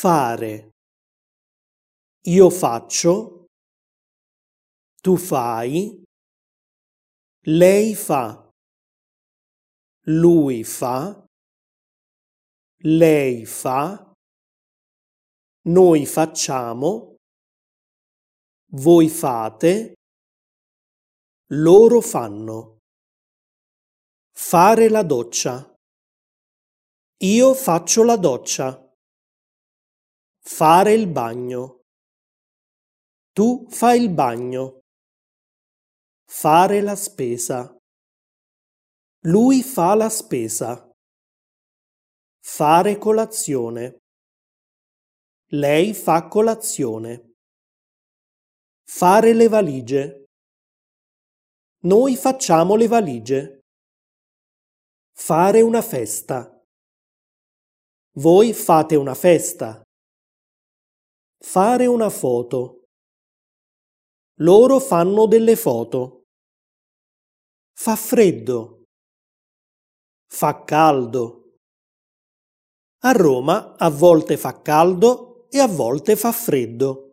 Fare. Io faccio, tu fai, lei fa, lui fa, lei fa, noi facciamo, voi fate, loro fanno. Fare la doccia. Io faccio la doccia. Fare il bagno. Tu fai il bagno. Fare la spesa. Lui fa la spesa. Fare colazione. Lei fa colazione. Fare le valigie. Noi facciamo le valigie. Fare una festa. Voi fate una festa. Fare una foto. Loro fanno delle foto. Fa freddo. Fa caldo. A Roma a volte fa caldo e a volte fa freddo.